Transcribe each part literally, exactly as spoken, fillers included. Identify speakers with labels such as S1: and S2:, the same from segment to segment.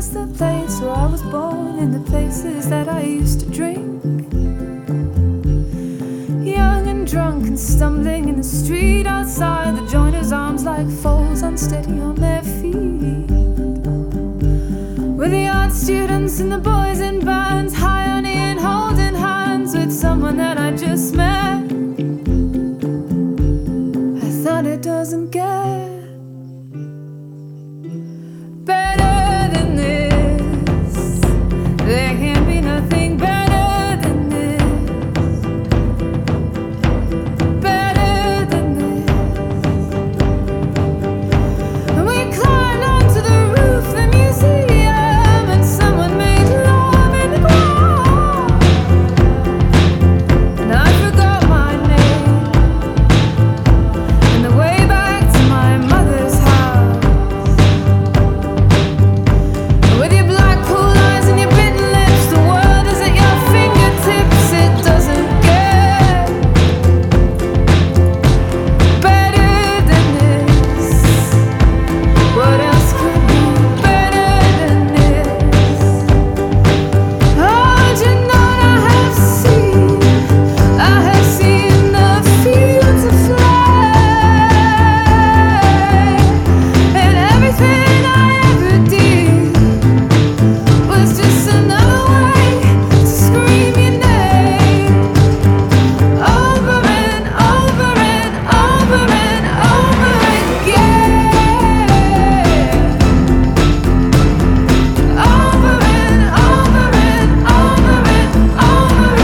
S1: was the place where I was born, in the places that I used to drink. Young and drunk and stumbling in the street outside, the joiners' arms like foals unsteady on their feet. With the art students and the boys in bands, high on in holding hands with someone that I just met. I thought it doesn't get better than this. There can't be nothing better than this. Better than this. And we climbed onto the roof of the museum, and someone made love in the ground. And I forgot my name, and the way back to my mother's house. With your black pool eyes and your bitten lips, the world is at your fingertips. It doesn't get better than this. What else could be better than this? Oh, you know I have seen, I have seen the fields of flame, and everything I ever did was just another way to scream your name over and over and over and over again. Over and over and over and over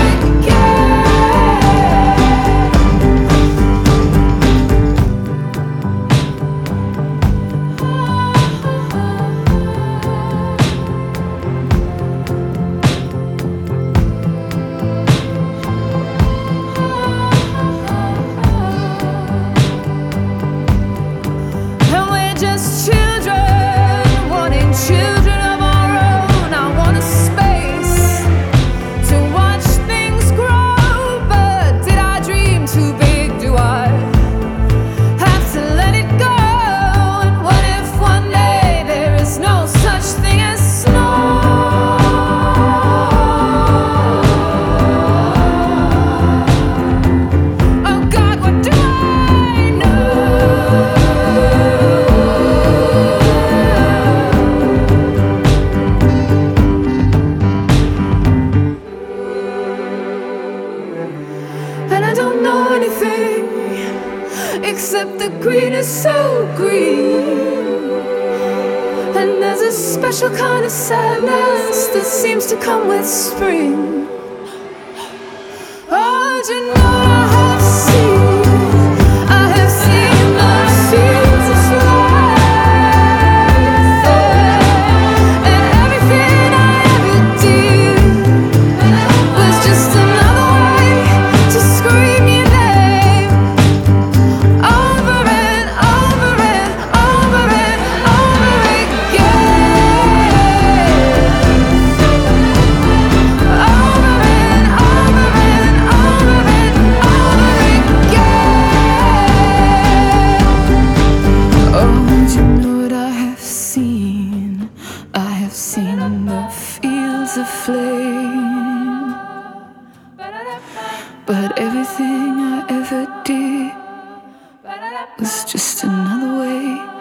S1: And we're just children, wanting children of our own. I want a space to watch things grow. But did I dream too big? Do I have to let it go? And what if one day there is no such thing as snow? Oh God, what do I know? And I don't know anything except the green is so green. And there's a special kind of sadness that seems to come with spring. Oh, do you know what I have seen? I have seen the fields of flame, and everything I ever did was just another way to scream your name over and over and over and over again. Over and over and over and over again. Oh, do you know what I have seen? I have seen the fields of flame, but everything I ever did was just another way